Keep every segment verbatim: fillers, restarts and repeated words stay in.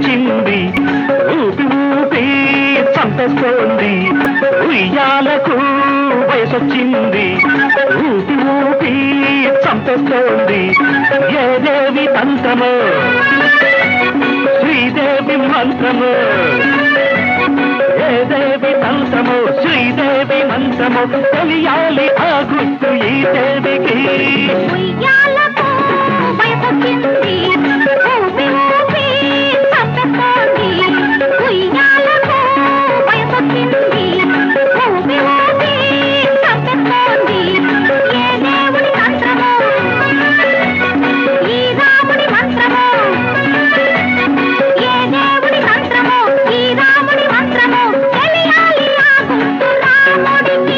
వయసొచ్చింది ఊపి ఊపి చంపేస్తోంది ఉయ్యాలకు వయసొచ్చింది ఊపి ఊపి చంపేస్తోంది ఏదేవి తంత్రము శ్రీదేవి మంత్రము ఏదేవి తంత్రము శ్రీదేవి మంత్రము తెలియాలి ఆ గుర్తు ఈ దేవికి ఉయ్యాలకు వయసొచ్చింది ఊపి ఊపి చంపేస్తోంది ఉయ్యాలకు వయసొచ్చింది ఊపి ఊపి చంపేస్తోంది ఏ దేవుడి మంత్రమో ఈ రాముడి మంత్రమో ఏ దేవుడి మంత్రమో ఈ రాముడి మంత్రమో తెలియాలి ఆ గుర్తు రాముడికి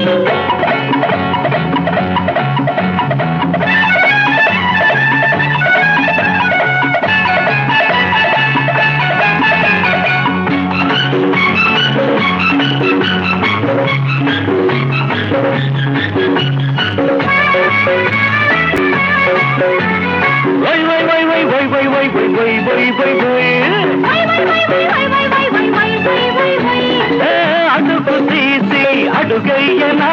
why why why why why why why why why why why why ఏ అడుగు తీసి అడుగయ్యనా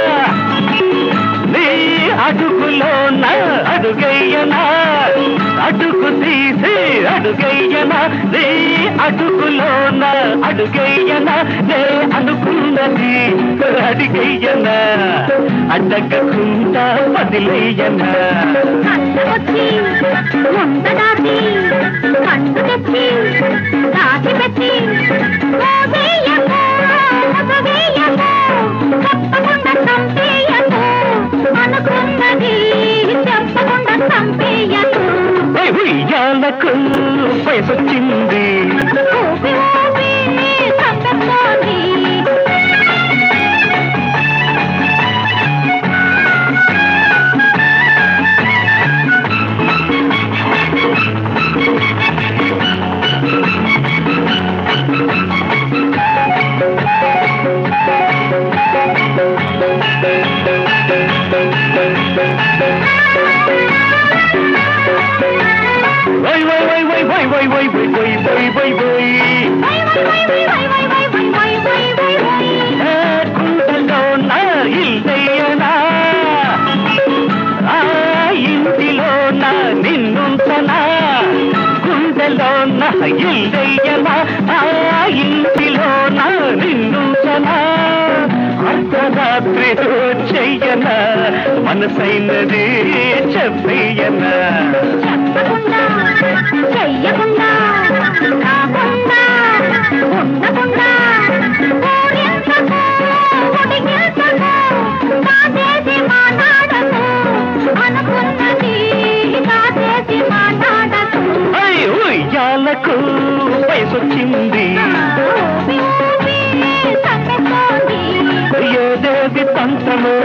నీ అడుగులోన అడుగయ్యనా అడుగు తీసి అడుగయ్యనా నీ అడుగులోన అడుగయ్యనా నే అనుకున్నది అడిగయ్యనా అడ్డగకుండా వదిలేయనా వచ్చి ముంద దాటి కట్టు తెచ్చి దాచి పెట్టి వేయకు వేయకు చెప్పకుండా చంపేయకు అనుకున్నది చెప్పకుండా చంపేయకు ఉయ్యాలకు వయసొచ్చింది ఊపి ఊపి చంపేస్తోంది why why why why why why why why why why why why గుండెలోన ఇల్లయ్యనా ఆ ఇంటిలోన నిన్నుంచనా గుండెలోన ఇల్లయ్యనా ఆ ఇంటిలోన నిన్నుంచనా అర్ధరాత్రి చెయ్యనా మనసైనది చెప్పయ్యనా చెప్పకుండా చెయ్యకుండా కాకుండా ఉండకుండా ఊరించకు ఉడిగించకు కాచేసి మాట్లాడకు అనుకున్నది కాచేసి మాట్లాడకు ఉయ్యాలకు వయసొచ్చింది ఊపి ఊపి చంపేస్తోంది ఏదేవి తంత్రము